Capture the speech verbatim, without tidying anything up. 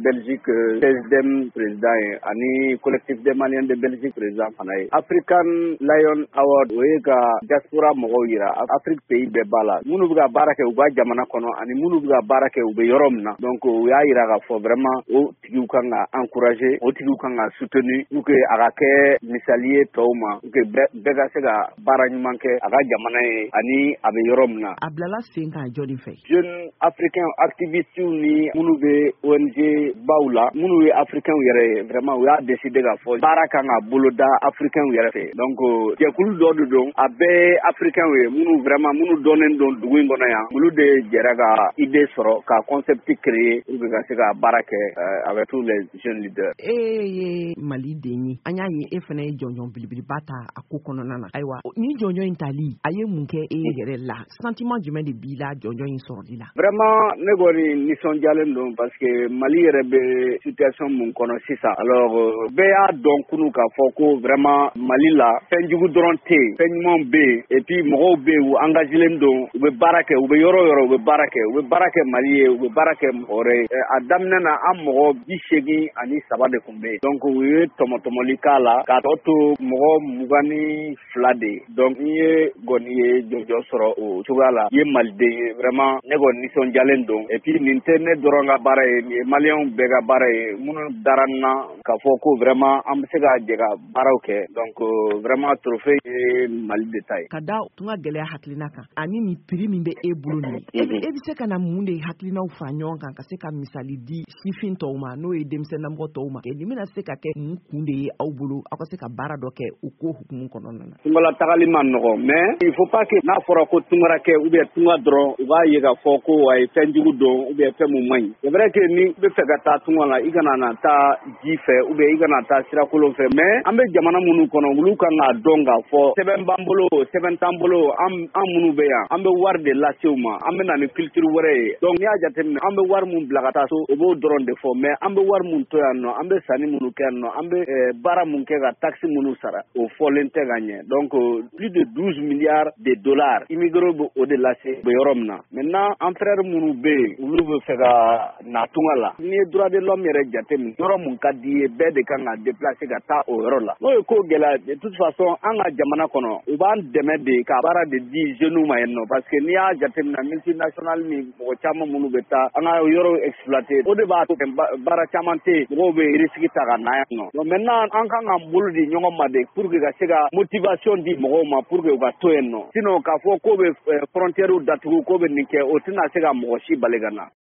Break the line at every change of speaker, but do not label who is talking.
Belgique seizième président ye ani collectif des Maliens de Belgique président fana ye. African Lion Award o ye ka diaspora mɔgɔw yira Afrique pays bɛɛ b'a la. Minnu bɛ ka baara kɛ u ka jamana kɔnɔ ani minnu bɛ ka baara kɛ u bɛ yɔrɔ min na. Donc u y'a yira k'a fɔ vraiment o tigiw kan ka encourager, o tigiw kan ka soutenir pour que a ka kɛ misali ye tɔw ma, pour que bɛɛ ka se ka baara ɲuman kɛ a ka jamana ye ani a bɛ yɔrɔ min na.
A bilala sen kan jɔnni fɛ?
Jeunes africains activistes ni minnu bɛ O N G baw la, minnu ye africains yɛrɛ ye vraiment u y'a décidé k'a fɔ baara kan ka boloda africains yɛrɛ fɛ. Donc jɛkulu dɔ de don a bɛɛ ye africains ye minnu vraiment minnu dɔnnen don dugu in kɔnɔ yan, olu de jɛra ka idée sɔrɔ ka concept créer pour que ka se ka baara kɛ avec tous les jeunes leaders.
E ye Mali den ye, an y'a ye e fana ye jɔnjɔn belebeleba ta a ko kɔnɔna na. Ayiwa ni jɔnjɔn in tali a ye mun kɛ e yɛrɛ la? Sentiment jumɛn de b'i la jɔnjɔn in sɔrɔli la?
Vraiment ne kɔni nisɔndiyalen don parce que Mali yɛrɛ bɛ situation mun kɔnɔ sisan. Alors bɛɛ y'a dɔn kunu k'a fɔ ko vraiment Mali la fɛn jugu dɔrɔn tɛ yen, fɛn ɲumanw bɛ yen et puis mɔgɔw bɛ yen u engagelen don, u bɛ baara kɛ, u bɛ yɔrɔ o yɔrɔ u bɛ baara kɛ, u bɛ baara kɛ Mali ye, u bɛ baara kɛ mɔgɔ wɛrɛ ye. A daminɛ na an mɔgɔ bi seegin ani saba de tun bɛ yen. Donc u ye tɔmɔtɔmɔli k'a la k'a tɔ to mɔgɔ mugan ni fila de. Donc n'i ye kɔni ye jɔjɔ sɔrɔ o cogoya la, i ye Maliden ye vraiment ne kɔni nisɔndiyalen don et puis nin tɛ ne dɔrɔn ka baara ye, nin ye Maliyɛnw bɛɛ ka baara ye minnu dara n na k'a fɔ ko vraiment an bɛ se ka jɛ ka baaraw kɛ. Donc vraiment trophée ye Mali de ta ye.
Ka da tunga gɛlɛya hakilina kan ani ni prix min bɛ e bolo nin ye, e bɛ se ka na mun de hakilinaw fara ɲɔgɔn kan ka se ka misali di sifin tɔw ma n'o ye denmisɛnninlamɔgɔ tɔw ma, nin bɛna se ka kɛ mun kun de ye aw bolo aw ka se ka baara dɔ kɛ u ko hukumu kɔnɔna na?
Tungala tagali ma nɔgɔ mais il faut pas que n'a fɔra ko tungara kɛ ou bien tunga dɔrɔn u b'a ye k'a fɔ ko a ye fɛn jugu dɔn ou bien fɛn mun man ɲi. C'est vrai que ni bɛ fɛ ka taa tunga la i kana na taa ji fɛ ou bien i kana taa sirakolon fɛ, mais an bɛ jamana minnu kɔnɔ olu kan k'a dɔn k'a fɔ sɛbɛn b'an bolo sɛbɛn t'an bolo, an an minnu bɛ yan an bɛ wari de lase u ma, an bɛ na ni culture wɛrɛ ye. Donc n'i y'a jateminɛ an bɛ wari mun bila ka taa so o b'o dɔrɔn de fɔ, mais an bɛ wari mun to yan nɔ, an bɛ sanni minnu kɛ yan nɔ, an bɛ baara mun kɛ ka taxe minnu sara o fɔlen tɛ ka ɲɛ. Donc plus de douze milliards de dollars immigrés bɛ o de lase bɛ yɔrɔ min na. Maintenant an frère minnu bɛ yen olu bɛ fɛ ka na tunga la, n'i ye droit de l'homme yɛrɛ jateminɛ yɔrɔ mun ka di ye bɛɛ de kan ka déplacer ka taa o yɔrɔ la. N'o ye ko gɛlɛya de toute façon an ka jamana kɔnɔ u b'an dɛmɛ de ka baara de di jeunes ma yen nɔ parce que n'i y'a jateminɛ multinational ni mɔgɔ caman minnu bɛ taa an ka yɔrɔ exploiter o de b'a to baara caman tɛ yen, mɔgɔw bɛ risque ta ka na yan nɔ. Donc maintenant an kan ka bolo di ɲɔgɔn ma de pour que ka se ka motivation di mɔgɔw ma pour que u ka to yen nɔ, sinon k'a fɔ k'o bɛ frontières datugu k'o bɛ nin kɛ o tɛna se ka mɔgɔ si bali ka na.